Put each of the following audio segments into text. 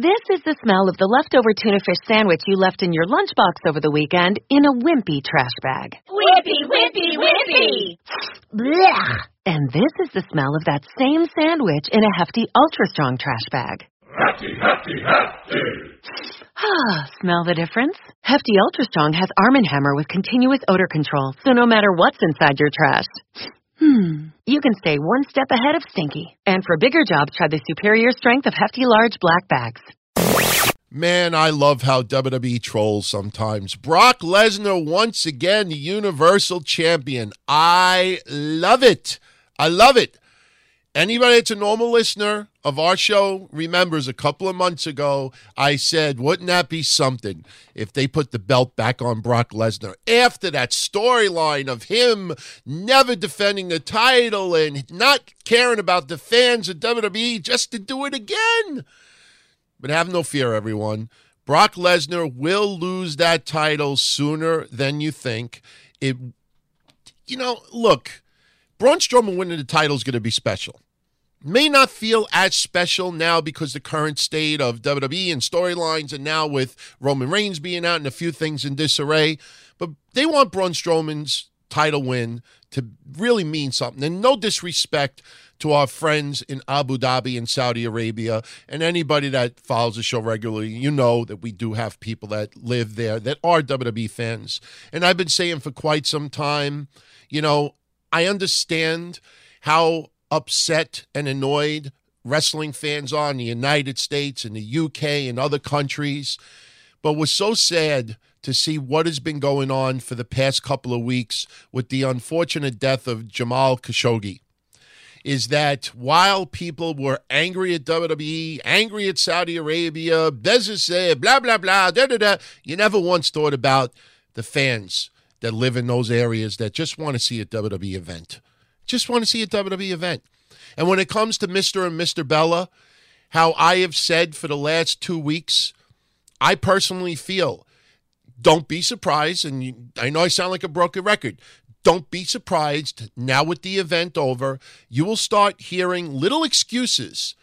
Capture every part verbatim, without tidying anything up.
This is the smell of the leftover tuna fish sandwich you left in your lunchbox over the weekend in a wimpy trash bag. Wimpy, wimpy, wimpy! Blech! And this is the smell of that same sandwich in a hefty, ultra-strong trash bag. Hefty, hefty, hefty! Ah, smell the difference? Hefty Ultra Strong has Arm and Hammer with continuous odor control, so no matter what's inside your trash, hmm, you can stay one step ahead of stinky. And for bigger jobs, try the superior strength of Hefty Large Black Bags. Man, I love how W W E trolls sometimes. Brock Lesnar once again, the Universal Champion. I love it. I love it. Anybody that's a normal listener of our show remembers a couple of months ago, I said, wouldn't that be something if they put the belt back on Brock Lesnar after that storyline of him never defending the title and not caring about the fans of W W E just to do it again? But have no fear, everyone. Brock Lesnar will lose that title sooner than you think. It, you know, look, Braun Strowman winning the title is going to be special. May not feel as special now because the current state of W W E and storylines and now with Roman Reigns being out and a few things in disarray. But they want Braun Strowman's title win to really mean something. And no disrespect to our friends in Abu Dhabi and Saudi Arabia and anybody that follows the show regularly. You know that we do have people that live there that are W W E fans. And I've been saying for quite some time, you know, I understand how upset and annoyed wrestling fans are in the United States and the U K and other countries. But we're so sad to see what has been going on for the past couple of weeks with the unfortunate death of Jamal Khashoggi. Is that while people were angry at W W E, angry at Saudi Arabia, business, blah, blah, blah, da, da, da, you never once thought about the fans that live in those areas that just want to see a W W E event. Just want to see a W W E event. And when it comes to Mister and Mister Bella, how I have said for the last two weeks, I personally feel, don't be surprised, and you, I know I sound like a broken record, don't be surprised, now with the event over, you will start hearing little excuses,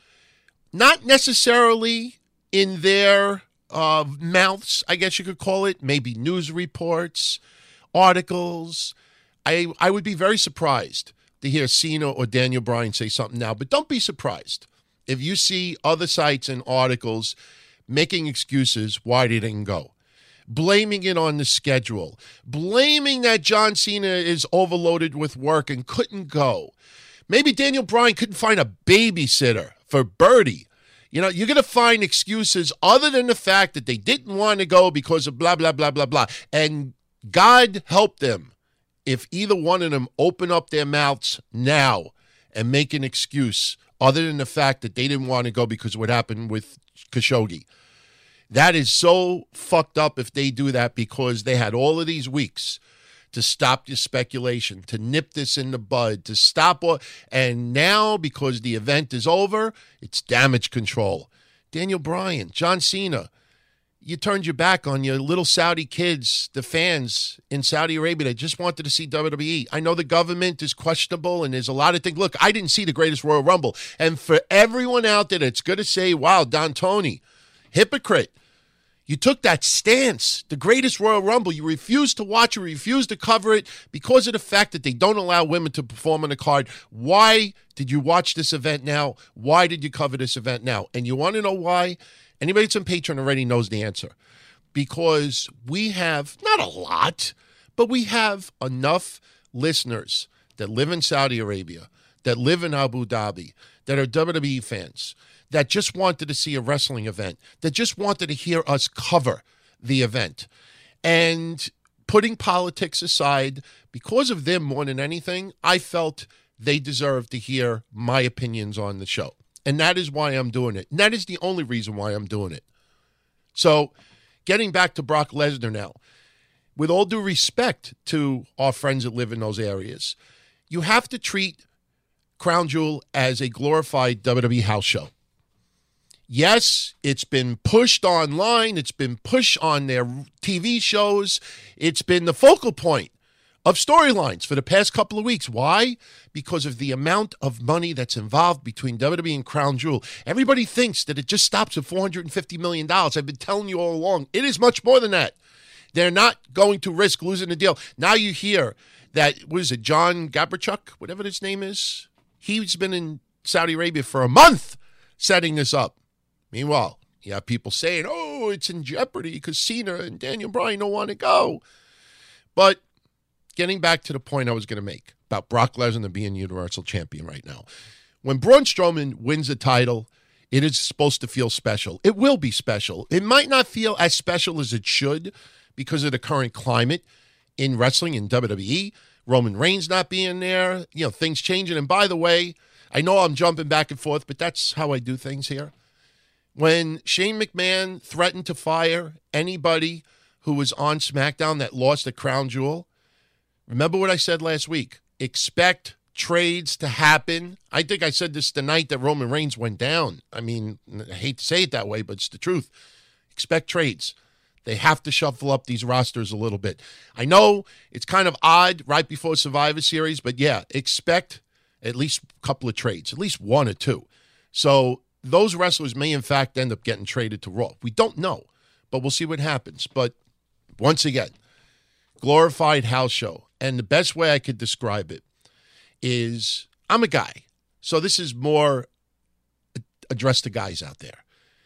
not necessarily in their uh, mouths, I guess you could call it, maybe news reports, articles. I I would be very surprised to hear Cena or Daniel Bryan say something now, but don't be surprised if you see other sites and articles making excuses why they didn't go, blaming it on the schedule, blaming that John Cena is overloaded with work and couldn't go. Maybe Daniel Bryan couldn't find a babysitter for Birdie. You know, you're going to find excuses other than the fact that they didn't want to go because of blah, blah, blah, blah, blah. And God help them if either one of them open up their mouths now and make an excuse other than the fact that they didn't want to go because of what happened with Khashoggi. That is so fucked up if they do that, because they had all of these weeks to stop this speculation, to nip this in the bud, to stop all, and now because the event is over, it's damage control. Daniel Bryan, John Cena, you turned your back on your little Saudi kids, the fans in Saudi Arabia that just wanted to see W W E. I know the government is questionable and there's a lot of things. Look, I didn't see the greatest Royal Rumble. And for everyone out there that's going to say, wow, Don Tony, hypocrite. You took that stance, the greatest Royal Rumble. You refused to watch it, refused to cover it because of the fact that they don't allow women to perform on the card. Why did you watch this event now? Why did you cover this event now? And you want to know why? Anybody that's on Patreon already knows the answer. Because we have, not a lot, but we have enough listeners that live in Saudi Arabia, that live in Abu Dhabi, that are W W E fans, that just wanted to see a wrestling event, that just wanted to hear us cover the event. And putting politics aside, because of them more than anything, I felt they deserved to hear my opinions on the show. And that is why I'm doing it. And that is the only reason why I'm doing it. So, getting back to Brock Lesnar now, with all due respect to our friends that live in those areas, you have to treat Crown Jewel as a glorified W W E house show. Yes, it's been pushed online. It's been pushed on their T V shows. It's been the focal point of storylines for the past couple of weeks. Why? Because of the amount of money that's involved between W W E and Crown Jewel. Everybody thinks that it just stops at four hundred fifty million dollars. I've been telling you all along, it is much more than that. They're not going to risk losing the deal. Now you hear that, what is it, John Gabrichuk, whatever his name is? He's been in Saudi Arabia for a month setting this up. Meanwhile, you have people saying, oh, it's in jeopardy because Cena and Daniel Bryan don't want to go. But getting back to the point I was going to make about Brock Lesnar being Universal Champion right now. When Braun Strowman wins a title, it is supposed to feel special. It will be special. It might not feel as special as it should because of the current climate in wrestling in W W E. Roman Reigns not being there, you know, things changing. And by the way, I know I'm jumping back and forth, but that's how I do things here. When Shane McMahon threatened to fire anybody who was on SmackDown that lost the Crown Jewel, remember what I said last week? Expect trades to happen. I think I said this the night that Roman Reigns went down. I mean, I hate to say it that way, but it's the truth. Expect trades. They have to shuffle up these rosters a little bit. I know it's kind of odd right before Survivor Series, but yeah, expect at least a couple of trades, at least one or two. So those wrestlers may, in fact, end up getting traded to Raw. We don't know, but we'll see what happens. But once again, glorified house show. And the best way I could describe it is I'm a guy. So this is more addressed to guys out there.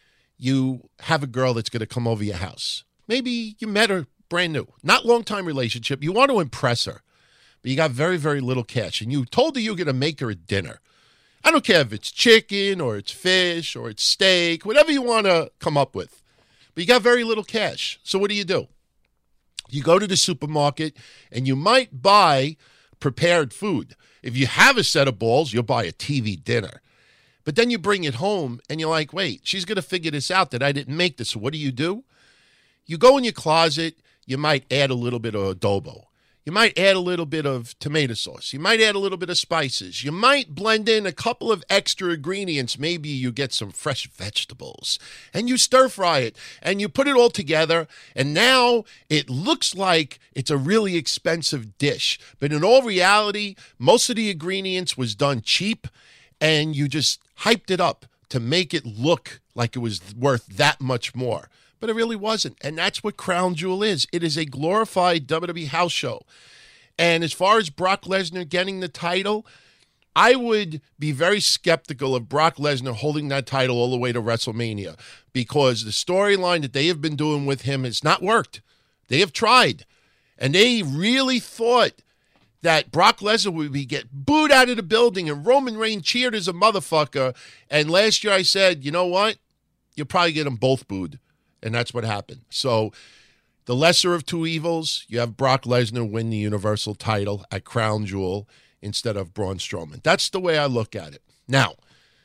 You have a girl that's going to come over your house. Maybe you met her brand new, not long-time relationship. You want to impress her, but you got very, very little cash. And you told her you're going to make her a dinner. I don't care if it's chicken or it's fish or it's steak, whatever you want to come up with. But you got very little cash. So what do you do? You go to the supermarket and you might buy prepared food. If you have a set of balls, you'll buy a T V dinner. But then you bring it home and you're like, wait, she's going to figure this out that I didn't make this. So what do you do? You go in your closet. You might add a little bit of adobo. You might add a little bit of tomato sauce. You might add a little bit of spices. You might blend in a couple of extra ingredients. Maybe you get some fresh vegetables and you stir fry it and you put it all together. And now it looks like it's a really expensive dish. But in all reality, most of the ingredients was done cheap and you just hyped it up to make it look like it was worth that much more. But it really wasn't. And that's what Crown Jewel is. It is a glorified W W E house show. And as far as Brock Lesnar getting the title, I would be very skeptical of Brock Lesnar holding that title all the way to WrestleMania because the storyline that they have been doing with him has not worked. They have tried. And they really thought that Brock Lesnar would be get booed out of the building and Roman Reigns cheered as a motherfucker. And last year I said, you know what? You'll probably get them both booed. And that's what happened. So the lesser of two evils, you have Brock Lesnar win the Universal title at Crown Jewel instead of Braun Strowman. That's the way I look at it. Now,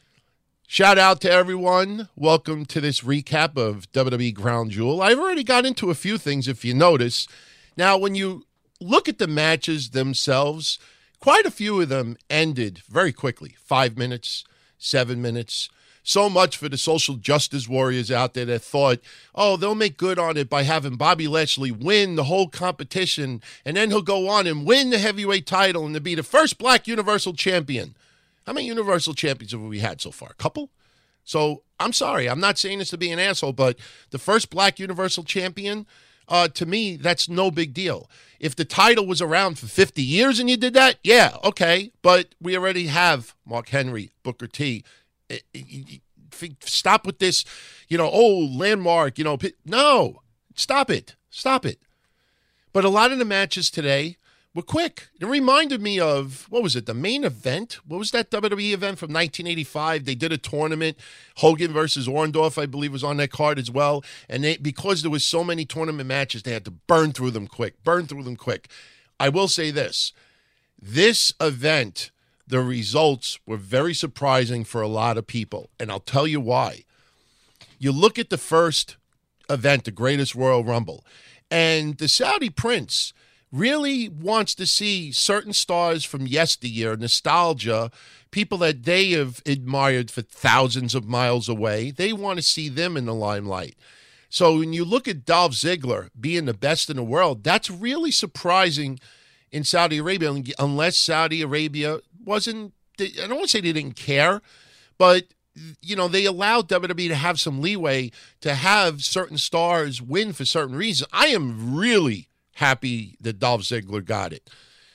shout out to everyone. Welcome to this recap of W W E Crown Jewel. I've already got into a few things, if you notice. Now, when you look at the matches themselves, quite a few of them ended very quickly. Five minutes, seven minutes. So much for the social justice warriors out there that thought, oh, they'll make good on it by having Bobby Lashley win the whole competition, and then he'll go on and win the heavyweight title and to be the first black Universal Champion. How many Universal Champions have we had so far? A couple? So I'm sorry. I'm not saying this to be an asshole, but the first black Universal Champion, uh, to me, that's no big deal. If the title was around for fifty years and you did that, yeah, okay. But we already have Mark Henry, Booker T. Stop with this, you know, oh, landmark, you know. No, stop it. Stop it. But a lot of the matches today were quick. It reminded me of, what was it, the main event? What was that W W E event from nineteen eighty-five? They did a tournament. Hogan versus Orndorff, I believe, was on that card as well. And they, because there was so many tournament matches, they had to burn through them quick, burn through them quick. I will say this. This event, the results were very surprising for a lot of people, and I'll tell you why. You look at the first event, the Greatest Royal Rumble, and the Saudi Prince really wants to see certain stars from yesteryear, nostalgia, people that they have admired for thousands of miles away. They want to see them in the limelight. So when you look at Dolph Ziggler being the best in the world, that's really surprising in Saudi Arabia unless Saudi Arabia wasn't, I don't want to say they didn't care, but, you know, they allowed W W E to have some leeway to have certain stars win for certain reasons. I am really happy that Dolph Ziggler got it.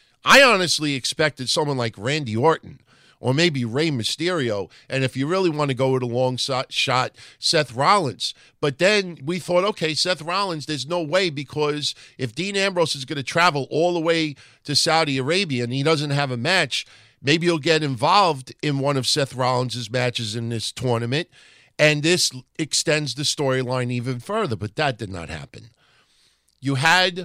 I honestly expected someone like Randy Orton or maybe Rey Mysterio, and if you really want to go with a long shot, Seth Rollins. But then we thought, okay, Seth Rollins, there's no way, because if Dean Ambrose is going to travel all the way to Saudi Arabia and he doesn't have a match, maybe he'll get involved in one of Seth Rollins' matches in this tournament, and this extends the storyline even further. But that did not happen. You had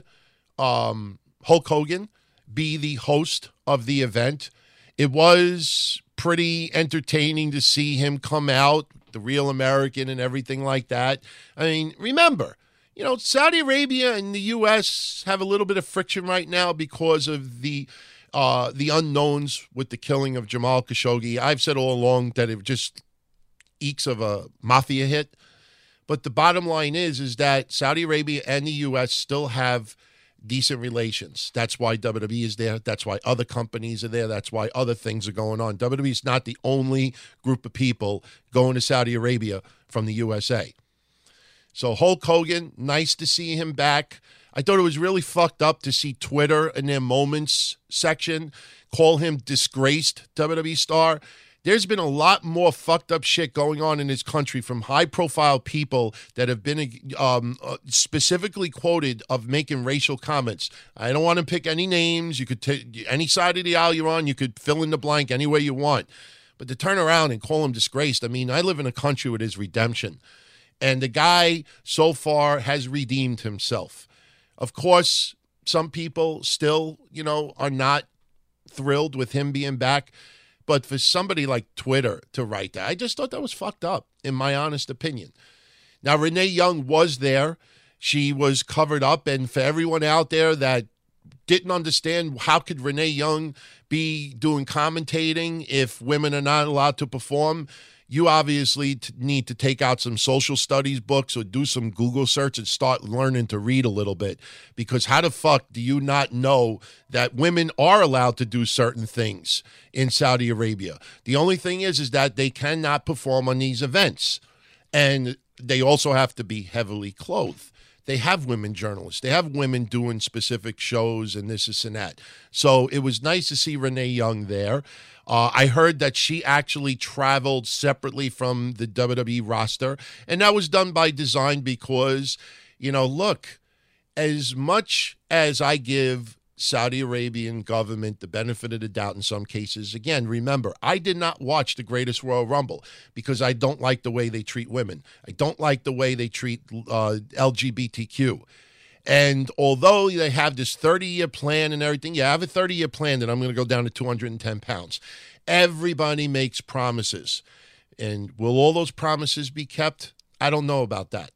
um, Hulk Hogan be the host of the event. It was pretty entertaining to see him come out, the real American and everything like that. I mean, remember, you know, Saudi Arabia and the U S have a little bit of friction right now because of the uh, the unknowns with the killing of Jamal Khashoggi. I've said all along that it just eeks of a mafia hit. But the bottom line is, is that Saudi Arabia and the U S still have decent relations. That's why W W E is there. That's why other companies are there. That's why other things are going on. W W E is not the only group of people going to Saudi Arabia from the U S A. So Hulk Hogan, nice to see him back. I thought it was really fucked up to see Twitter in their moments section call him disgraced W W E star. There's been a lot more fucked up shit going on in this country from high-profile people that have been um, uh, specifically quoted of making racial comments. I don't want to pick any names. You could take any side of the aisle you're on. You could fill in the blank any way you want. But to turn around and call him disgraced, I mean, I live in a country with his redemption. And the guy so far has redeemed himself. Of course, some people still, you know, are not thrilled with him being back. But for somebody like Twitter to write that, I just thought that was fucked up, in my honest opinion. Now, Renee Young was there. She was covered up. And for everyone out there that didn't understand how could Renee Young be doing commentating if women are not allowed to perform, you obviously t- need to take out some social studies books or do some Google search and start learning to read a little bit. Because how the fuck do you not know that women are allowed to do certain things in Saudi Arabia? The only thing is, is that they cannot perform on these events. And they also have to be heavily clothed. They have women journalists. They have women doing specific shows and this, this, and that. So it was nice to see Renee Young there. Uh, I heard that she actually traveled separately from the W W E roster, and that was done by design because, you know, look, as much as I give Saudi Arabian government the benefit of the doubt in some cases, again, remember, I did not watch the Greatest Royal Rumble because I don't like the way they treat women. I don't like the way they treat uh, L G B T Q. And although they have this thirty-year plan and everything, yeah, I have a thirty-year plan that I'm going to go down to two hundred ten pounds. Everybody makes promises. And will all those promises be kept? I don't know about that.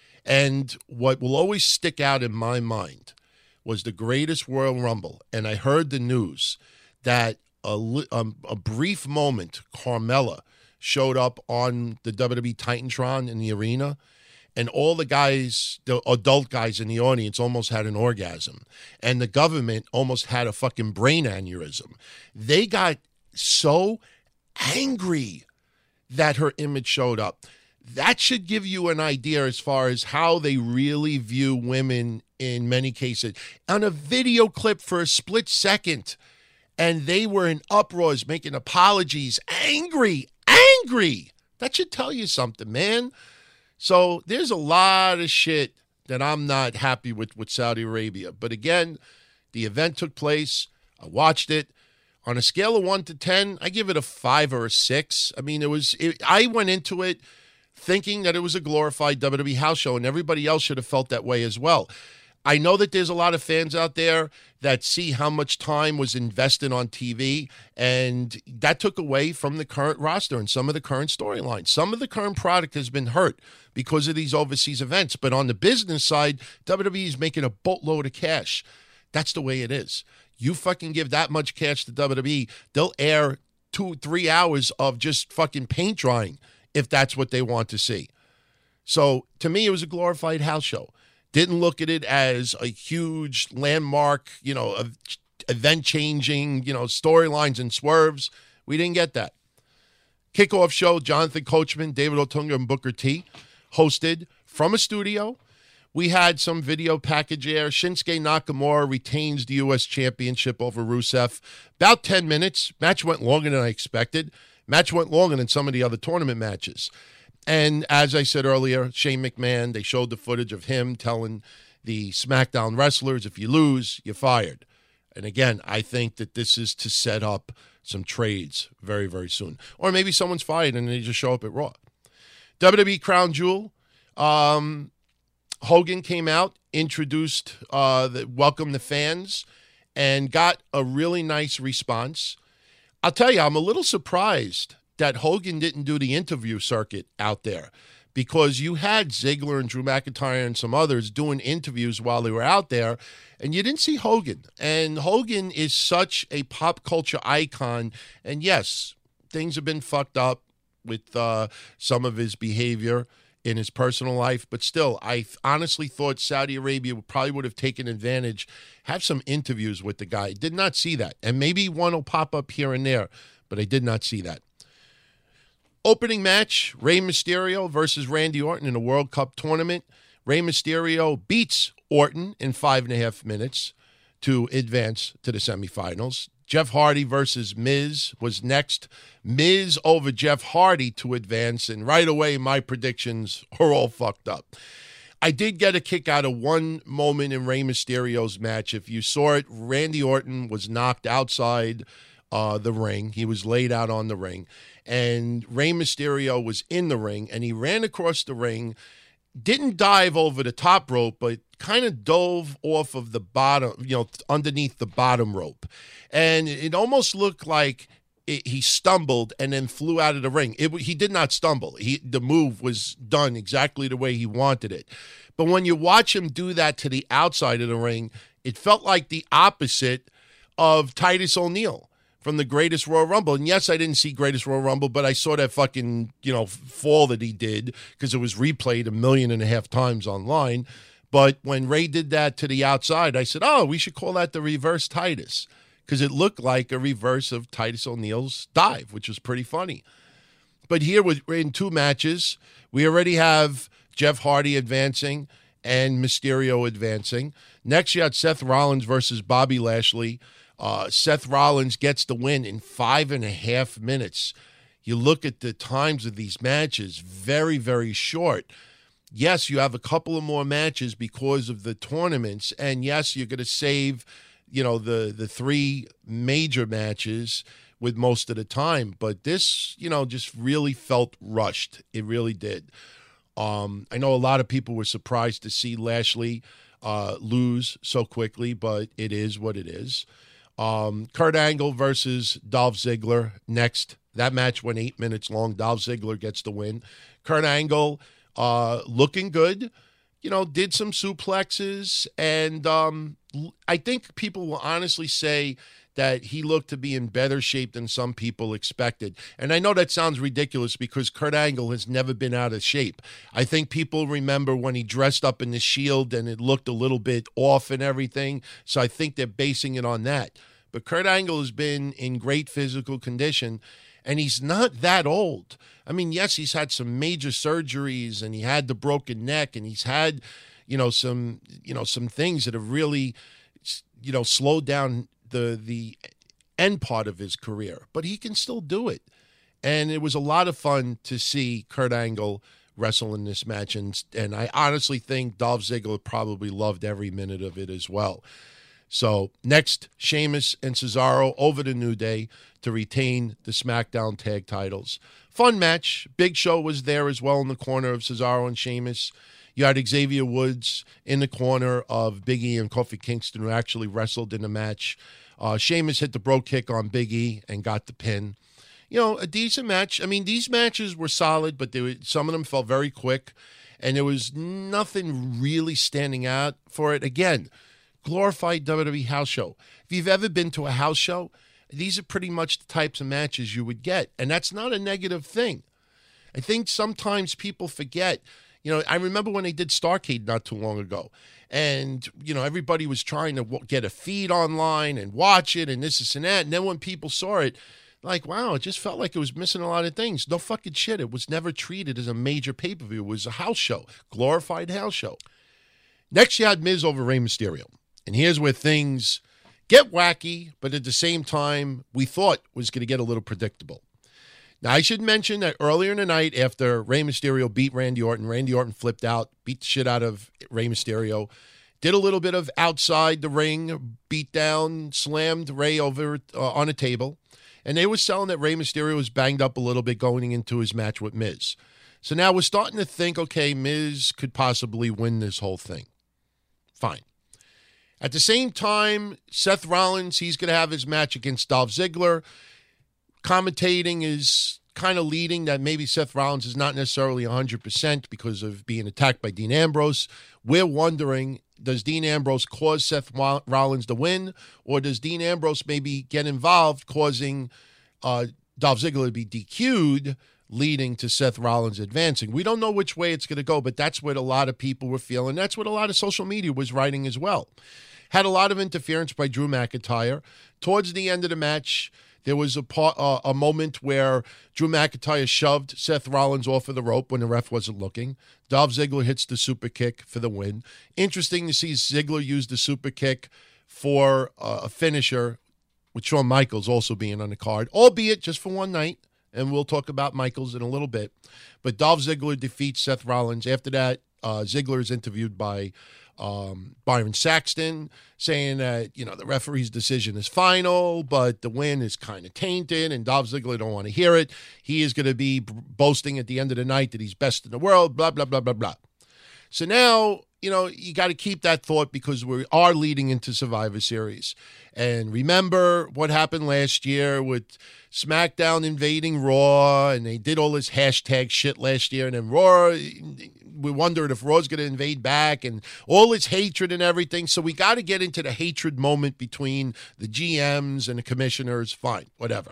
And what will always stick out in my mind was the Greatest Royal Rumble. And I heard the news that a, um, a brief moment, Carmella showed up on the W W E Titantron in the arena. And all the guys, the adult guys in the audience almost had an orgasm. And the government almost had a fucking brain aneurysm. They got so angry that her image showed up. That should give you an idea as far as how they really view women in many cases. On a video clip for a split second, and they were in uproars, making apologies, angry, angry. That should tell you something, man. So there's a lot of shit that I'm not happy with with Saudi Arabia. But again, the event took place. I watched it. On a scale of one to ten, I give it a five or a six. I mean, it was. It, I went into it thinking that it was a glorified W W E house show, and everybody else should have felt that way as well. I know that there's a lot of fans out there that see how much time was invested on T V, and that took away from the current roster and some of the current storylines. Some of the current product has been hurt because of these overseas events, but on the business side, W W E is making a boatload of cash. That's the way it is. You fucking give that much cash to W W E, they'll air two, three hours of just fucking paint drying if that's what they want to see. So to me, it was a glorified house show. Didn't look at it as a huge landmark, you know, event-changing, you know, storylines and swerves. We didn't get that. Kickoff show, Jonathan Coachman, David Otunga, and Booker T, hosted from a studio. We had some video package air. Shinsuke Nakamura retains the U S Championship over Rusev. About ten minutes. Match went longer than I expected. Match went longer than some of the other tournament matches. And as I said earlier, Shane McMahon, they showed the footage of him telling the SmackDown wrestlers, if you lose, you're fired. And again, I think that this is to set up some trades very, very soon. Or maybe someone's fired and they just show up at Raw. W W E Crown Jewel. Um... Hogan came out, introduced, uh, the, welcomed the fans, and got a really nice response. I'll tell you, I'm a little surprised that Hogan didn't do the interview circuit out there, because you had Ziggler and Drew McIntyre and some others doing interviews while they were out there, and you didn't see Hogan. And Hogan is such a pop culture icon, and yes, things have been fucked up with uh, some of his behavior in his personal life, but still, I honestly thought Saudi Arabia probably would have taken advantage, have some interviews with the guy. Did not see that. And maybe one will pop up here and there, but I did not see that. Opening match, Rey Mysterio versus Randy Orton in a World Cup tournament. Rey Mysterio beats Orton in five and a half minutes to advance to the semifinals. Jeff Hardy versus Miz was next. Miz over Jeff Hardy to advance, and right away my predictions are all fucked up. I did get a kick out of one moment in Rey Mysterio's match. If you saw it, Randy Orton was knocked outside uh, the ring. He was laid out on the ring, and Rey Mysterio was in the ring, and he ran across the ring, didn't dive over the top rope, but kind of dove off of the bottom, you know, underneath the bottom rope. And it almost looked like it, he stumbled and then flew out of the ring. It, he did not stumble. He, the move was done exactly the way he wanted it. But when you watch him do that to the outside of the ring, it felt like the opposite of Titus O'Neil from the Greatest Royal Rumble. And yes, I didn't see Greatest Royal Rumble, but I saw that fucking, you know, fall that he did because it was replayed a million and a half times online. But when Ray did that to the outside, I said, oh, we should call that the reverse Titus, because it looked like a reverse of Titus O'Neil's dive, which was pretty funny. But here we're in two matches. We already have Jeff Hardy advancing and Mysterio advancing. Next, you had Seth Rollins versus Bobby Lashley. Uh, Seth Rollins gets the win in five and a half minutes. You look at the times of these matches, very, very short. Yes, you have a couple of more matches because of the tournaments, and yes, you're going to save, you know, the the three major matches with most of the time. But this, you know, just really felt rushed. It really did. Um, I know a lot of people were surprised to see Lashley uh, lose so quickly, but it is what it is. Um, Kurt Angle versus Dolph Ziggler next. That match went eight minutes long. Dolph Ziggler gets the win. Kurt Angle uh, looking good, you know, did some suplexes, and um, I think people will honestly say that he looked to be in better shape than some people expected. And I know that sounds ridiculous because Kurt Angle has never been out of shape. I think people remember when he dressed up in the Shield and it looked a little bit off and everything, so I think they're basing it on that. But Kurt Angle has been in great physical condition, and he's not that old. I mean, yes, he's had some major surgeries, and he had the broken neck, and he's had, you know, some, you know, some things that have really, you know, slowed down the the end part of his career. But he can still do it. And it was a lot of fun to see Kurt Angle wrestle in this match, and and I honestly think Dolph Ziggler probably loved every minute of it as well. So next, Sheamus and Cesaro over to New Day to retain the SmackDown tag titles. Fun match. Big Show was there as well in the corner of Cesaro and Sheamus. You had Xavier Woods in the corner of Big E and Kofi Kingston, who actually wrestled in the match. Uh, Sheamus hit the bro kick on Big E and got the pin. You know, a decent match. I mean, these matches were solid, but they were, some of them felt very quick, and there was nothing really standing out for it. Again, glorified W W E house show. If you've ever been to a house show, these are pretty much the types of matches you would get, and that's not a negative thing. I think sometimes people forget, You know, I remember when they did Starrcade not too long ago. And, you know, everybody was trying to w- get a feed online and watch it and this, this, and that. And then when people saw it, like, wow, it just felt like it was missing a lot of things. No fucking shit. It was never treated as a major pay-per-view. It was a house show, glorified house show. Next, you had Miz over Rey Mysterio. And here's where things get wacky, but at the same time, we thought was going to get a little predictable. Now, I should mention that earlier in the night, after Rey Mysterio beat Randy Orton, Randy Orton flipped out, beat the shit out of Rey Mysterio, did a little bit of outside the ring, beat down, slammed Rey over uh, on a table, and they were selling that Rey Mysterio was banged up a little bit going into his match with Miz. So now we're starting to think, okay, Miz could possibly win this whole thing. Fine. At the same time, Seth Rollins, he's going to have his match against Dolph Ziggler. Commentating is kind of leading that maybe Seth Rollins is not necessarily one hundred percent because of being attacked by Dean Ambrose. We're wondering, does Dean Ambrose cause Seth Rollins to win, or does Dean Ambrose maybe get involved, causing uh, Dolph Ziggler to be D Q'd, leading to Seth Rollins advancing? We don't know which way it's going to go, but that's what a lot of people were feeling. That's what a lot of social media was writing as well. Had a lot of interference by Drew McIntyre. Towards the end of the match, there was a part, uh, a moment where Drew McIntyre shoved Seth Rollins off of the rope when the ref wasn't looking. Dolph Ziggler hits the super kick for the win. Interesting to see Ziggler use the super kick for uh, a finisher, with Shawn Michaels also being on the card, albeit just for one night. And we'll talk about Michaels in a little bit. But Dolph Ziggler defeats Seth Rollins. After that, uh, Ziggler is interviewed by um, Byron Saxton, saying that, you know, the referee's decision is final, but the win is kind of tainted, and Dolph Ziggler don't want to hear it. He is going to be boasting at the end of the night that he's best in the world, blah, blah, blah, blah, blah. So now, you know, you got to keep that thought because we are leading into Survivor Series. And remember what happened last year with SmackDown invading Raw, and they did all this hashtag shit last year, and then Raw, we wondered if Raw's going to invade back, and all this hatred and everything. So we got to get into the hatred moment between the G Ms and the commissioners. Fine, whatever.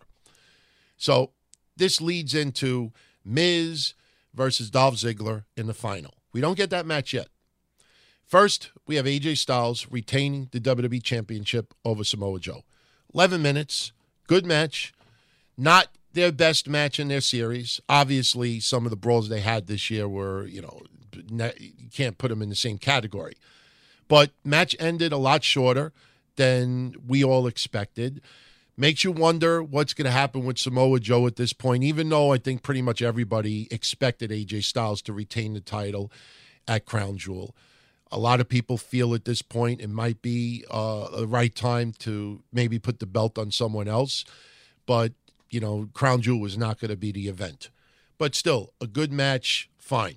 So this leads into Miz versus Dolph Ziggler in the final. We don't get that match yet. First, we have A J Styles retaining the W W E Championship over Samoa Joe. eleven minutes, good match. Not their best match in their series. Obviously, some of the brawls they had this year were, you know, you can't put them in the same category. But match ended a lot shorter than we all expected. Makes you wonder what's going to happen with Samoa Joe at this point, even though I think pretty much everybody expected A J Styles to retain the title at Crown Jewel. A lot of people feel at this point it might be uh, the right time to maybe put the belt on someone else. But, you know, Crown Jewel was not going to be the event. But still, a good match, fine.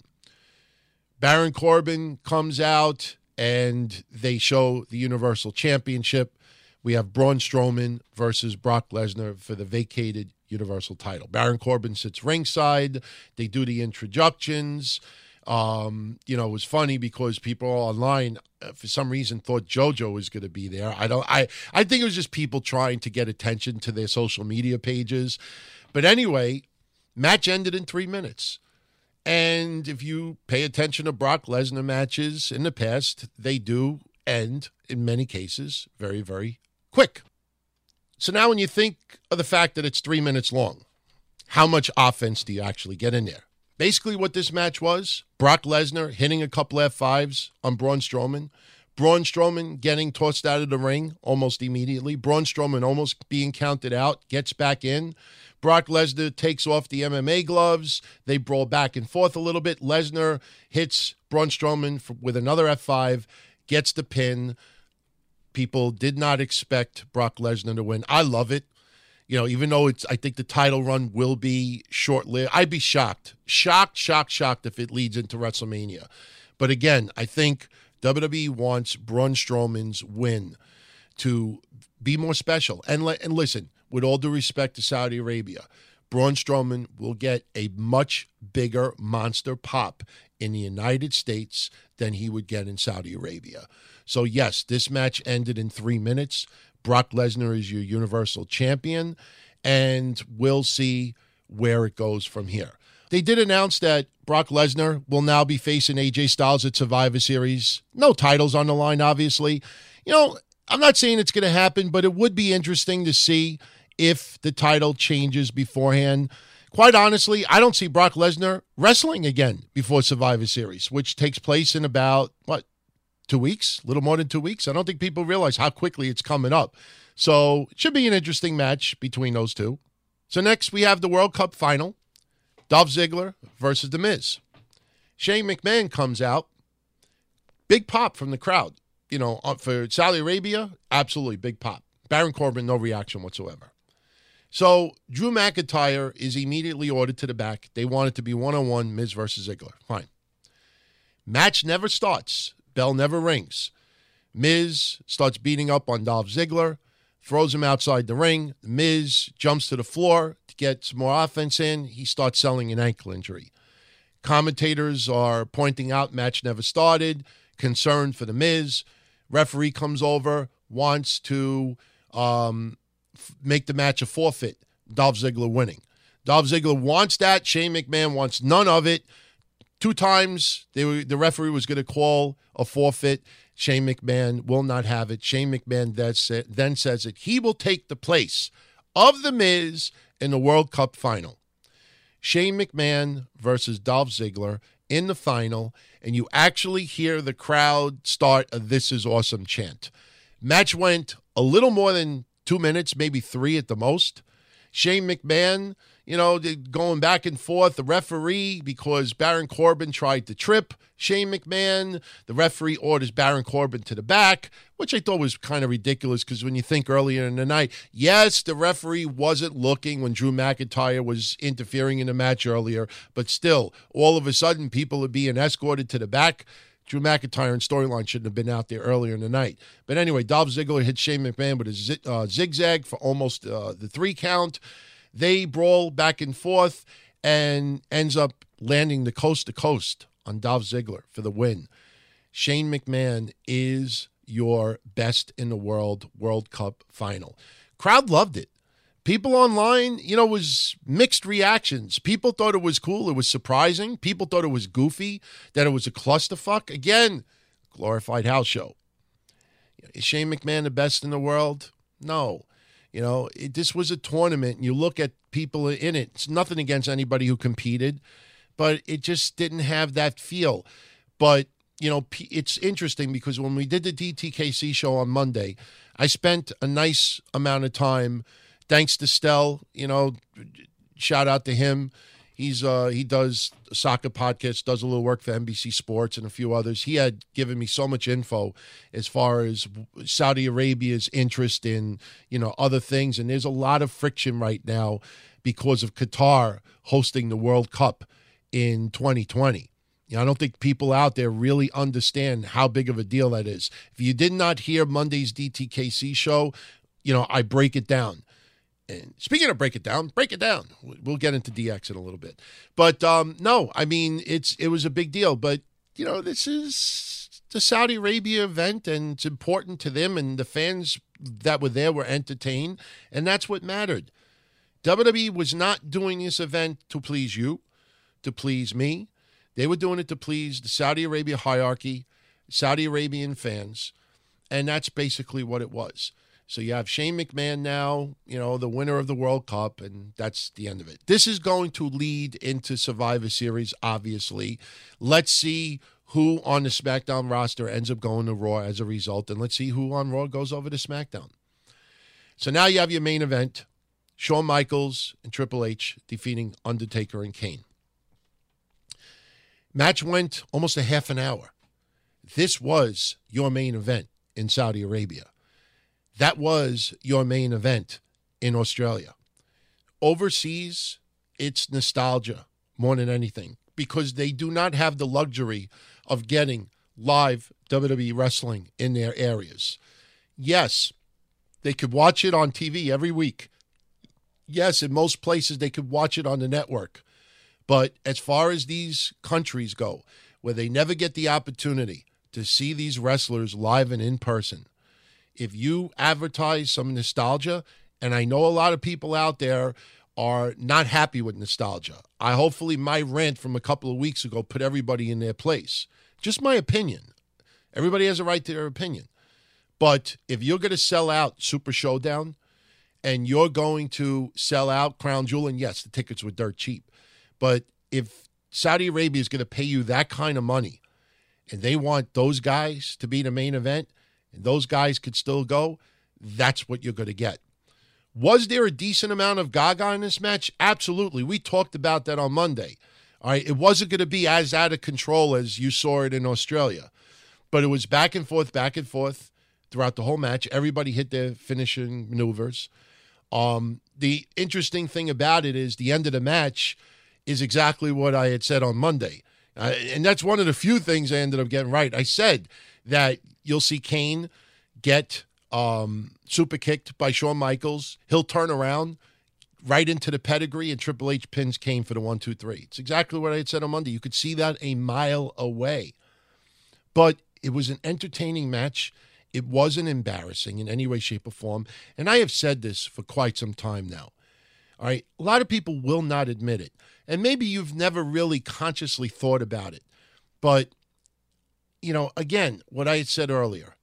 Baron Corbin comes out, and they show the Universal Championship. We have Braun Strowman versus Brock Lesnar for the vacated Universal title. Baron Corbin sits ringside. They do the introductions. Um, you know, it was funny because people online, uh, for some reason, thought JoJo was going to be there. I don't. I I think it was just people trying to get attention to their social media pages. But anyway, match ended in three minutes. And if you pay attention to Brock Lesnar matches in the past, they do end, in many cases, very, very quick. So now when you think of the fact that it's three minutes long, how much offense do you actually get in there? Basically what this match was, Brock Lesnar hitting a couple F fives on Braun Strowman, Braun Strowman getting tossed out of the ring almost immediately, Braun Strowman almost being counted out, gets back in, Brock Lesnar takes off the M M A gloves, they brawl back and forth a little bit, Lesnar hits Braun Strowman for, with another F five, gets the pin. People did not expect Brock Lesnar to win. I love it. You know, even though it's, I think the title run will be short-lived. I'd be shocked, shocked, shocked, shocked if it leads into WrestleMania. But again, I think W W E wants Braun Strowman's win to be more special. And, le- and listen, with all due respect to Saudi Arabia, Braun Strowman will get a much bigger monster pop in the United States than he would get in Saudi Arabia. So yes, this match ended in three minutes. Brock Lesnar is your Universal Champion, and we'll see where it goes from here. They did announce that Brock Lesnar will now be facing A J Styles at Survivor Series. No titles on the line, obviously. You know, I'm not saying it's going to happen, but it would be interesting to see if the title changes beforehand. Quite honestly, I don't see Brock Lesnar wrestling again before Survivor Series, which takes place in about, what, two weeks? A little more than two weeks? I don't think people realize how quickly it's coming up. So it should be an interesting match between those two. So next we have the World Cup final. Dolph Ziggler versus The Miz. Shane McMahon comes out. Big pop from the crowd. You know, for Saudi Arabia, absolutely big pop. Baron Corbin, no reaction whatsoever. So Drew McIntyre is immediately ordered to the back. They want it to be one-on-one, Miz versus Ziggler. Fine. Match never starts. Bell never rings. Miz starts beating up on Dolph Ziggler, throws him outside the ring. Miz jumps to the floor to get some more offense in. He starts selling an ankle injury. Commentators are pointing out match never started, concerned for the Miz. Referee comes over, wants to um, f- make the match a forfeit. Dolph Ziggler winning. Dolph Ziggler wants that. Shane McMahon wants none of it. Two times they were, the referee was going to call a forfeit. Shane McMahon will not have it. Shane McMahon then says that he will take the place of The Miz in the World Cup final. Shane McMahon versus Dolph Ziggler in the final, and you actually hear the crowd start a "This is awesome" chant. Match went a little more than two minutes, maybe three at the most. Shane McMahon, you know, going back and forth. The referee, because Baron Corbin tried to trip Shane McMahon, the referee orders Baron Corbin to the back, which I thought was kind of ridiculous because when you think earlier in the night, yes, the referee wasn't looking when Drew McIntyre was interfering in the match earlier, but still, all of a sudden, people are being escorted to the back. Drew McIntyre and storyline shouldn't have been out there earlier in the night. But anyway, Dolph Ziggler hit Shane McMahon with a z- uh, zigzag for almost uh, the three count. They brawl back and forth and ends up landing the coast to coast on Dolph Ziggler for the win. Shane McMahon is your best in the world World Cup final. Crowd loved it. People online, you know, was mixed reactions. People thought it was cool. It was surprising. People thought it was goofy, that it was a clusterfuck. Again, glorified house show. Is Shane McMahon the best in the world? No. You know, it, this was a tournament, and you look at people in it. It's nothing against anybody who competed, but it just didn't have that feel. But, you know, it's interesting because when we did the D T K C show on Monday, I spent a nice amount of time. Thanks to Stell, you know, shout out to him. He's uh, he does a soccer podcast, does a little work for N B C Sports and a few others. He had given me so much info as far as Saudi Arabia's interest in, you know, other things. And there's a lot of friction right now because of Qatar hosting the World Cup in twenty twenty. You know, I don't think people out there really understand how big of a deal that is. If you did not hear Monday's D T K C show, you know, I break it down. And speaking of break it down, break it down. We'll get into D X in a little bit. But um, no, I mean, it's it was a big deal. But, you know, this is the Saudi Arabia event, and it's important to them, and the fans that were there were entertained, and that's what mattered. W W E was not doing this event to please you, to please me. They were doing it to please the Saudi Arabia hierarchy, Saudi Arabian fans, and that's basically what it was. So you have Shane McMahon now, you know, the winner of the World Cup, and that's the end of it. This is going to lead into Survivor Series, obviously. Let's see who on the SmackDown roster ends up going to Raw as a result, and let's see who on Raw goes over to SmackDown. So now you have your main event, Shawn Michaels and Triple H defeating Undertaker and Kane. Match went almost a half an hour. This was your main event in Saudi Arabia. That was your main event in Australia. Overseas, it's nostalgia more than anything because they do not have the luxury of getting live W W E wrestling in their areas. Yes, they could watch it on T V every week. Yes, in most places they could watch it on the network. But as far as these countries go, where they never get the opportunity to see these wrestlers live and in person, if you advertise some nostalgia, and I know a lot of people out there are not happy with nostalgia. I hopefully my rant from a couple of weeks ago put everybody in their place. Just my opinion. Everybody has a right to their opinion. But if you're going to sell out Super Showdown and you're going to sell out Crown Jewel, and yes, the tickets were dirt cheap, but if Saudi Arabia is going to pay you that kind of money and they want those guys to be the main event and those guys could still go, that's what you're going to get. Was there a decent amount of Gaga in this match? Absolutely. We talked about that on Monday. All right, it wasn't going to be as out of control as you saw it in Australia, but it was back and forth, back and forth throughout the whole match. Everybody hit their finishing maneuvers. Um, the interesting thing about it is the end of the match is exactly what I had said on Monday. Uh, and that's one of the few things I ended up getting right. I said that you'll see Kane get um, super kicked by Shawn Michaels. He'll turn around right into the pedigree, and Triple H pins Kane for the one, two, three. It's exactly what I had said on Monday. You could see that a mile away. But it was an entertaining match. It wasn't embarrassing in any way, shape, or form. And I have said this for quite some time now. All right, a lot of people will not admit it. And maybe you've never really consciously thought about it. But, you know, again, what I had said earlier,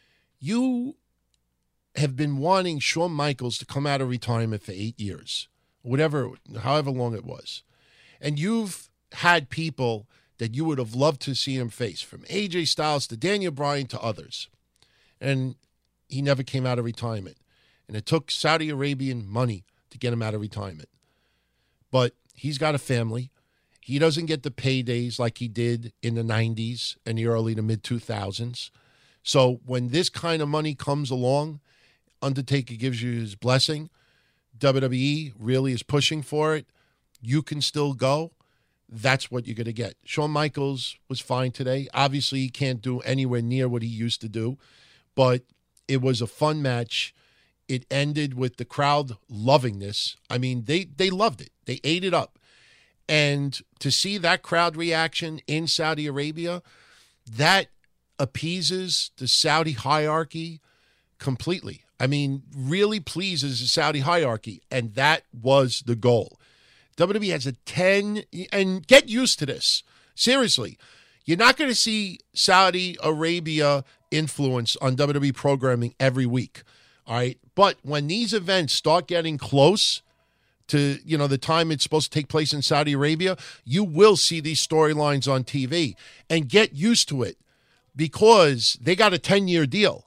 you have been wanting Shawn Michaels to come out of retirement for eight years, whatever, however long it was. And you've had people that you would have loved to see him face, from A J Styles to Daniel Bryan to others. And he never came out of retirement. And it took Saudi Arabian money to get him out of retirement. But he's got a family. He doesn't get the paydays like he did in the nineties and the early to mid two thousands. So when this kind of money comes along, Undertaker gives you his blessing. W W E really is pushing for it. You can still go. That's what you're going to get. Shawn Michaels was fine today. Obviously, he can't do anywhere near what he used to do, but it was a fun match. It ended with the crowd loving this. I mean, they they loved it. They ate it up. And to see that crowd reaction in Saudi Arabia, that appeases the Saudi hierarchy completely. I mean, really pleases the Saudi hierarchy, and that was the goal. W W E has a ten, and get used to this. Seriously, you're not going to see Saudi Arabia influence on W W E programming every week, all right? But when these events start getting close to, you know, the time it's supposed to take place in Saudi Arabia, you will see these storylines on T V, and get used to it because they got a ten-year deal.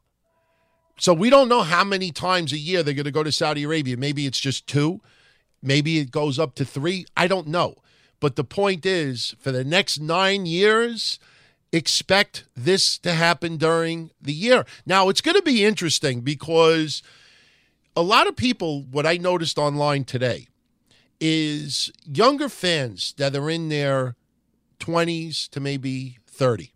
So we don't know how many times a year they're going to go to Saudi Arabia. Maybe it's just two. Maybe it goes up to three. I don't know. But the point is, for the next nine years, expect this to happen during the year. Now, it's going to be interesting because a lot of people, what I noticed online today, is younger fans that are in their twenties to maybe thirty.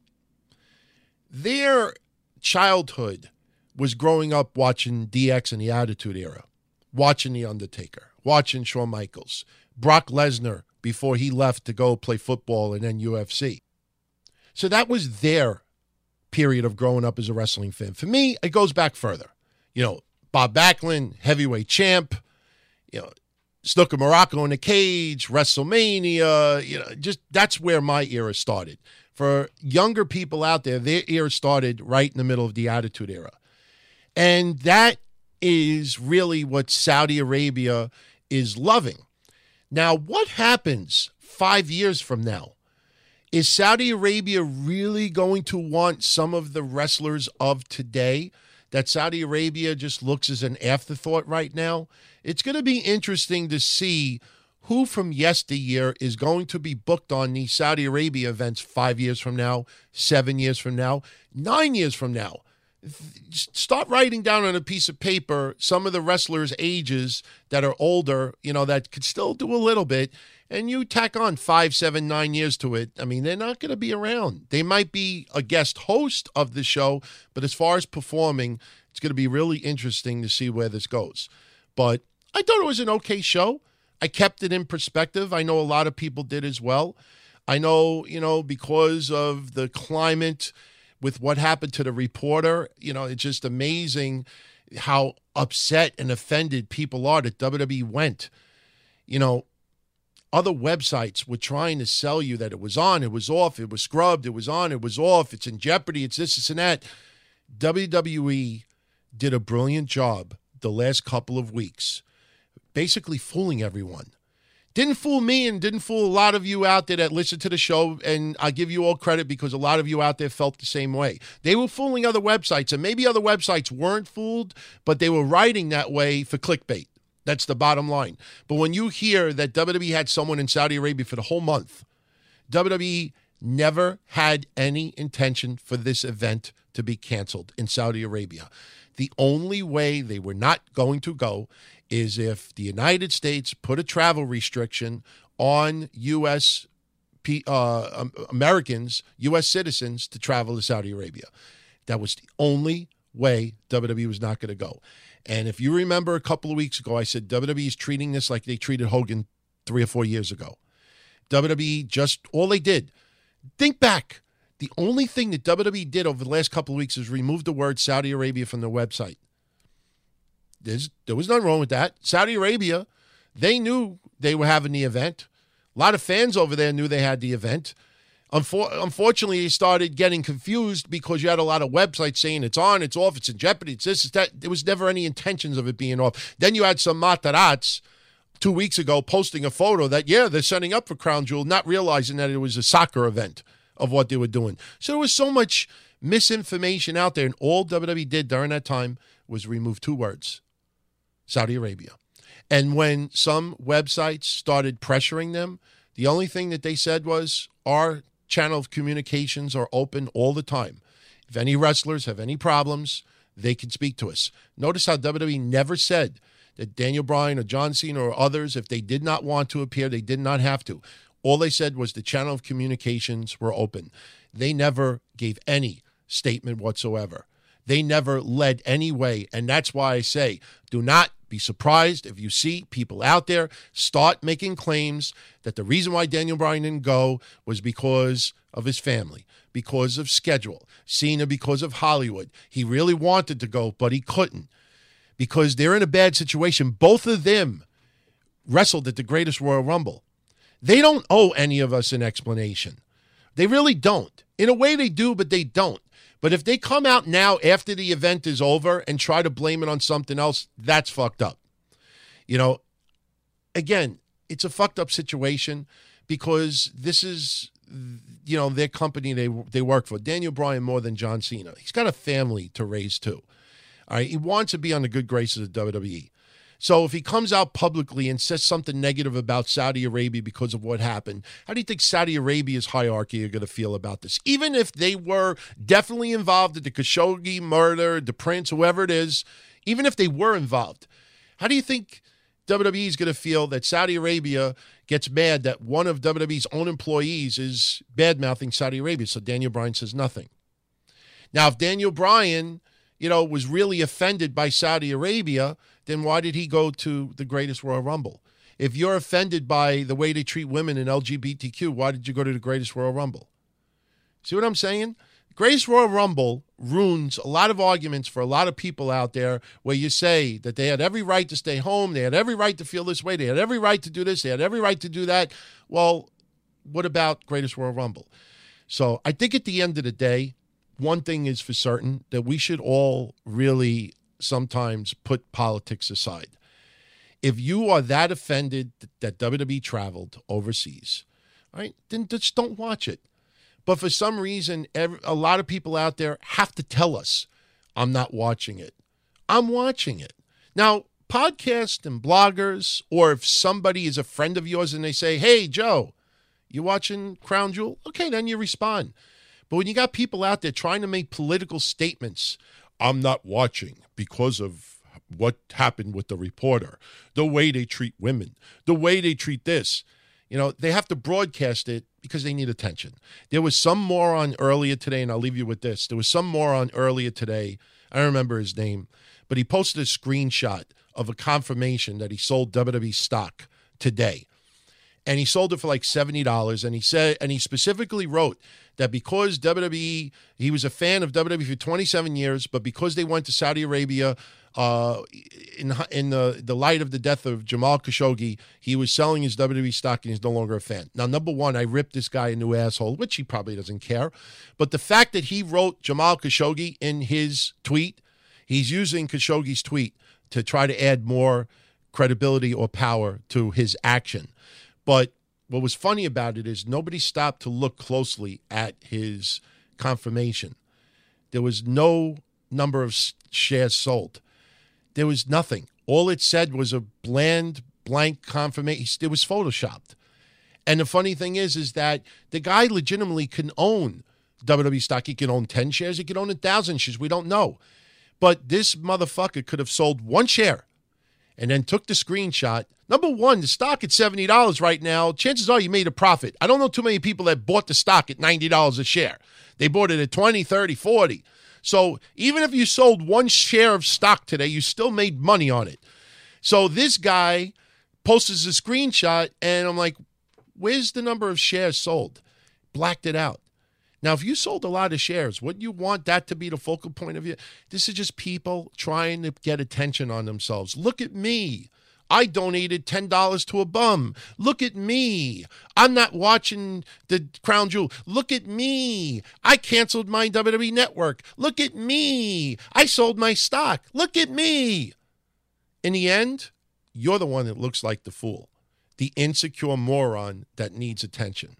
Their childhood was growing up watching D X and the Attitude Era, watching The Undertaker, watching Shawn Michaels, Brock Lesnar before he left to go play football and then U F C. So that was their period of growing up as a wrestling fan. For me, it goes back further. You know, Bob Backlund, heavyweight champ, you know, Snooker Morocco in a cage, WrestleMania, you know, just that's where my era started. For younger people out there, their era started right in the middle of the Attitude Era. And that is really what Saudi Arabia is loving. Now, what happens five years from now? Is Saudi Arabia really going to want some of the wrestlers of today that Saudi Arabia just looks as an afterthought right now? It's going to be interesting to see who from yesteryear is going to be booked on these Saudi Arabia events five years from now, seven years from now, nine years from now. Start writing down on a piece of paper some of the wrestlers' ages that are older, you know, that could still do a little bit, and you tack on five, seven, nine years to it. I mean, they're not going to be around. They might be a guest host of the show, but as far as performing, it's going to be really interesting to see where this goes. But I thought it was an okay show. I kept it in perspective. I know a lot of people did as well. I know, you know, because of the climate with what happened to the reporter, you know, it's just amazing how upset and offended people are that W W E went. you know, other websites were trying to sell you that it was on, it was off, it was scrubbed, it was on, it was off, it's in jeopardy, it's this, this, and that. W W E did a brilliant job the last couple of weeks, basically fooling everyone. Didn't fool me and didn't fool a lot of you out there that listen to the show, and I give you all credit because a lot of you out there felt the same way. They were fooling other websites, and maybe other websites weren't fooled, but they were writing that way for clickbait. That's the bottom line. But when you hear that W W E had someone in Saudi Arabia for the whole month, W W E never had any intention for this event to be canceled in Saudi Arabia. The only way they were not going to go is if the United States put a travel restriction on U S uh, Americans, U S citizens to travel to Saudi Arabia. That was the only way W W E was not going to go. And if you remember a couple of weeks ago, I said W W E is treating this like they treated Hogan three or four years ago. W W E just, all they did, think back. The only thing that W W E did over the last couple of weeks is remove the word Saudi Arabia from their website. There's, there was nothing wrong with that. Saudi Arabia, they knew they were having the event. A lot of fans over there knew they had the event. Unfor- unfortunately, they started getting confused because you had a lot of websites saying it's on, it's off, it's in jeopardy, it's this, it's that. There was never any intentions of it being off. Then you had some Matarats two weeks ago posting a photo that, yeah, they're setting up for Crown Jewel, not realizing that it was a soccer event of what they were doing. So there was so much misinformation out there, and all W W E did during that time was remove two words, Saudi Arabia. And when some websites started pressuring them, the only thing that they said was, our channel of communications are open all the time. If any wrestlers have any problems, they can speak to us. Notice how W W E never said that Daniel Bryan or John Cena or others, if they did not want to appear, they did not have to. All they said was the channel of communications were open. They never gave any statement whatsoever. They never led any way, and that's why I say, do not be surprised if you see people out there start making claims that the reason why Daniel Bryan didn't go was because of his family, because of schedule, Cena because of Hollywood. He really wanted to go, but he couldn't because they're in a bad situation. Both of them wrestled at the Greatest Royal Rumble. They don't owe any of us an explanation. They really don't. In a way they do, but they don't. But if they come out now after the event is over and try to blame it on something else, that's fucked up. You know, again, it's a fucked up situation because this is, you know, their company they they work for. Daniel Bryan more than John Cena. He's got a family to raise too. All right, he wants to be on the good graces of W W E. So if he comes out publicly and says something negative about Saudi Arabia because of what happened, how do you think Saudi Arabia's hierarchy are going to feel about this? Even if they were definitely involved in the Khashoggi murder, the prince, whoever it is, even if they were involved, how do you think W W E is going to feel that Saudi Arabia gets mad that one of W W E's own employees is bad-mouthing Saudi Arabia, so Daniel Bryan says nothing? Now, if Daniel Bryan, you know, was really offended by Saudi Arabia, then why did he go to the Greatest Royal Rumble? If you're offended by the way they treat women in L G B T Q, why did you go to the Greatest Royal Rumble? See what I'm saying? Greatest Royal Rumble ruins a lot of arguments for a lot of people out there where you say that they had every right to stay home, they had every right to feel this way, they had every right to do this, they had every right to do that. Well, what about Greatest Royal Rumble? So I think at the end of the day, one thing is for certain, that we should all really sometimes put politics aside. If you are that offended that W W E traveled overseas, all right, then just don't watch it. But for some reason, every, a lot of people out there have to tell us, I'm not watching it. I'm watching it. Now, podcasts and bloggers, or if somebody is a friend of yours and they say, hey, Joe, you watching Crown Jewel? Okay, then you respond. But when you got people out there trying to make political statements, I'm not watching because of what happened with the reporter, the way they treat women, the way they treat this. You know, they have to broadcast it because they need attention. There was some moron earlier today, and I'll leave you with this. There was some moron earlier today, I don't remember his name, but he posted a screenshot of a confirmation that he sold W W E stock today. And he sold it for like seventy dollars, and he said, and he specifically wrote that because W W E, he was a fan of W W E for twenty-seven years, but because they went to Saudi Arabia uh, in in the, the light of the death of Jamal Khashoggi, he was selling his W W E stock and he's no longer a fan. Now, number one, I ripped this guy a new asshole, which he probably doesn't care. But the fact that he wrote Jamal Khashoggi in his tweet, he's using Khashoggi's tweet to try to add more credibility or power to his action. But what was funny about it is nobody stopped to look closely at his confirmation. There was no number of shares sold. There was nothing. All it said was a bland, blank confirmation. It was photoshopped. And the funny thing is, is that the guy legitimately can own W W E stock. He can own ten shares. He can own one thousand shares. We don't know. But this motherfucker could have sold one share and then took the screenshot. Number one, the stock at seventy dollars right now, chances are you made a profit. I don't know too many people that bought the stock at ninety dollars a share. They bought it at twenty, thirty, forty. So even if you sold one share of stock today, you still made money on it. So this guy posts a screenshot, and I'm like, where's the number of shares sold? Blacked it out. Now, if you sold a lot of shares, wouldn't you want that to be the focal point of you? This is just people trying to get attention on themselves. Look at me. I donated ten dollars to a bum. Look at me. I'm not watching the Crown Jewel. Look at me. I canceled my W W E network. Look at me. I sold my stock. Look at me. In the end, you're the one that looks like the fool, the insecure moron that needs attention.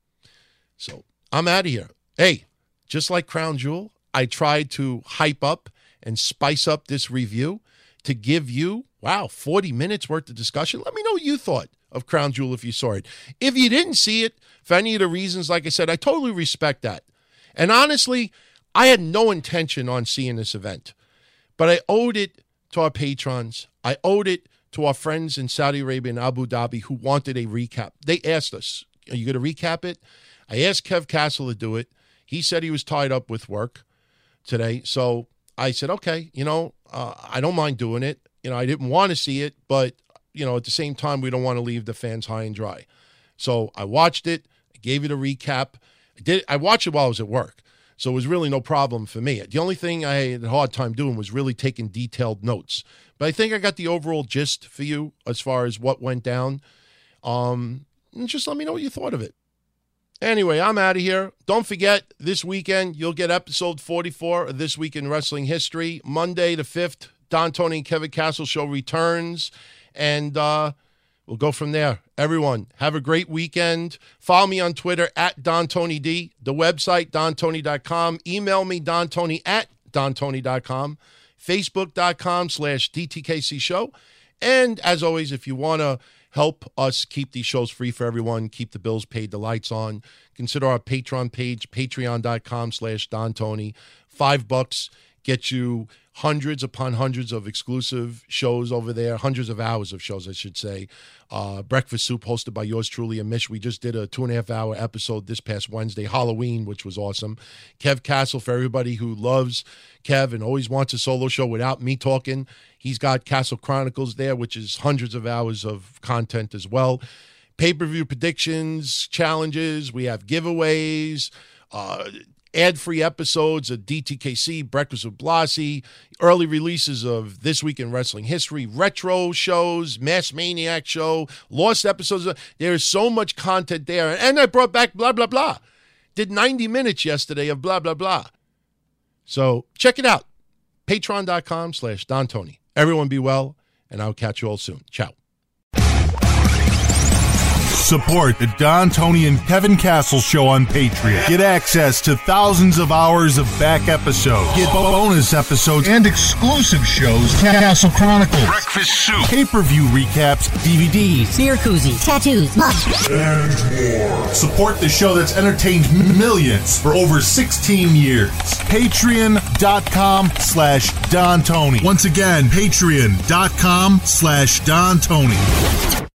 So I'm out of here. Hey, just like Crown Jewel, I tried to hype up and spice up this review to give you, wow, forty minutes worth of discussion. Let me know what you thought of Crown Jewel if you saw it. If you didn't see it, for any of the reasons, like I said, I totally respect that. And honestly, I had no intention on seeing this event. But I owed it to our patrons. I owed it to our friends in Saudi Arabia and Abu Dhabi who wanted a recap. They asked us, are you going to recap it? I asked Kev Castle to do it. He said he was tied up with work today. So I said, okay, you know, uh, I don't mind doing it. You know, I didn't want to see it, but, you know, at the same time, we don't want to leave the fans high and dry. So I watched it. I gave it a recap. I did. I watched it while I was at work. So it was really no problem for me. The only thing I had a hard time doing was really taking detailed notes. But I think I got the overall gist for you as far as what went down. Um, and just let me know what you thought of it. Anyway, I'm out of here. Don't forget, this weekend, you'll get episode forty-four of This Week in Wrestling History. Monday the fifth, Don, Tony, and Kevin Castle show returns. And uh, we'll go from there. Everyone, have a great weekend. Follow me on Twitter at Don Tony D. The website, don tony dot com. Email me, dontony at don tony dot com. Facebook.com slash DTKC show. And as always, if you want to help us keep these shows free for everyone, keep the bills paid, the lights on, consider our Patreon page, patreon.com slash Don Tony. Five bucks get you hundreds upon hundreds of exclusive shows over there, hundreds of hours of shows, I should say. Uh, Breakfast Soup, hosted by yours truly and Mish. We just did a two and a half hour episode this past Wednesday, Halloween, which was awesome. Kev Castle, for everybody who loves Kev and always wants a solo show without me talking. He's got Castle Chronicles there, which is hundreds of hours of content as well. Pay-per-view predictions, challenges. We have giveaways, uh, ad-free episodes of D T K C, Breakfast with Blassie, early releases of This Week in Wrestling History, retro shows, Mass Maniac show, lost episodes. There is so much content there. And I brought back blah, blah, blah. Did ninety minutes yesterday of blah, blah, blah. So check it out. Patreon.com slash Don Tony. Everyone be well, and I'll catch you all soon. Ciao. Support the Don, Tony, and Kevin Castle show on Patreon. Get access to thousands of hours of back episodes. Get bonus episodes and exclusive shows. Castle Chronicles, Breakfast Soup, pay-per-view recaps, D V Ds, beer koozies, tattoos, much, and more. Support the show that's entertained millions for over sixteen years. Patreon.com slash Don Tony. Once again, Patreon.com slash Don Tony.